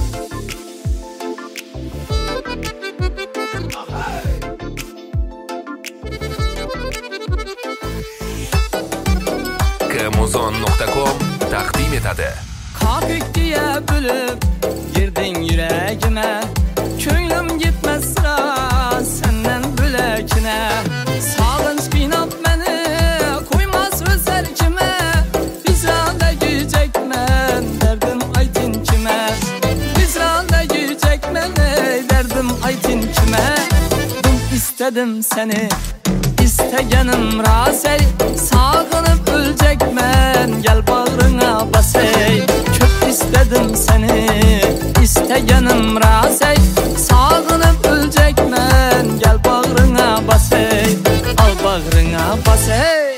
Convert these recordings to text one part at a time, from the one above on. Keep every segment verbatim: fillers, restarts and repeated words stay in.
Kmuzon nokta com taqdim etadi. Kakik diye bölüp girdin yüreğime, köylüm gitmez sıra senden bülekine. Sağınç kıynap beni koymaz öz erkime, bizranda gücekmen derdim aytin kime. Bizranda gücekmen derdim aytin kime. Dum istedim seni, istegenim rasey, sağınıp ölecekmen gel bağrına basey. Çok istedim seni, istegenim rasey, sağınıp ölecekmen gel bağrına basey. Al bağrına basey.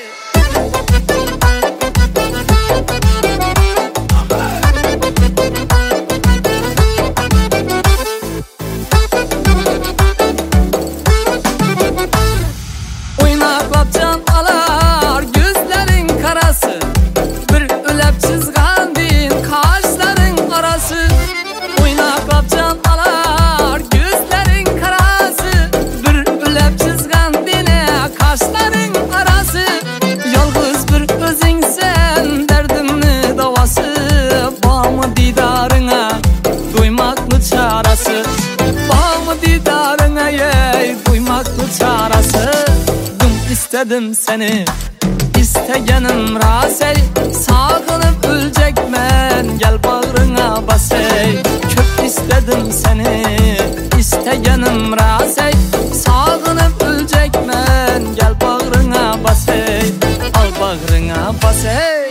İstedim seni, istegenim rasey, sağınıp ölecekmen gel bağrına basey. Çok istedim seni, istegenim rasey, sağınıp ölecekmen gel bağrına basey. Al bağrına basey.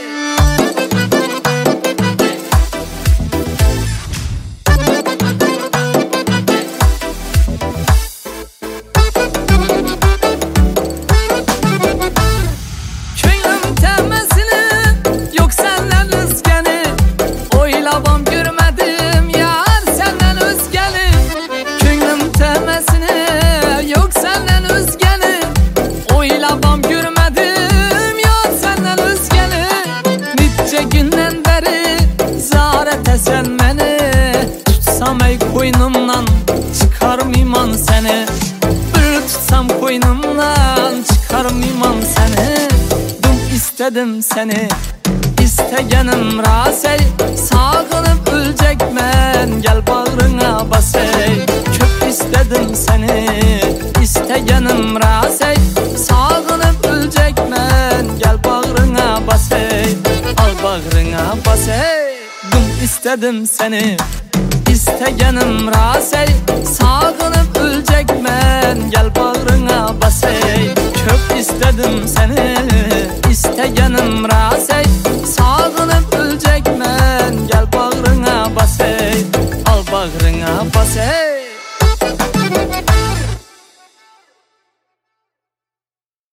Sen beni tutsam ey koynumdan çıkarmayman seni. Bir tutsam koynumdan çıkarmayman seni. Dum istedim seni, istegenim rasey, sağınıp ölecekmen gel bağrına basey. Çok istedim seni, istegenim rasey, sağınıp ölecekmen gel bağrına basey. Al bağrına basey. İstedim seni, istegenim rasey, sağınıp ölecekmen gel bağrına basey. Çok istedim seni, istegenim rasey, sağınıp ölecekmen gel bağrına basey. Al bağrına basey.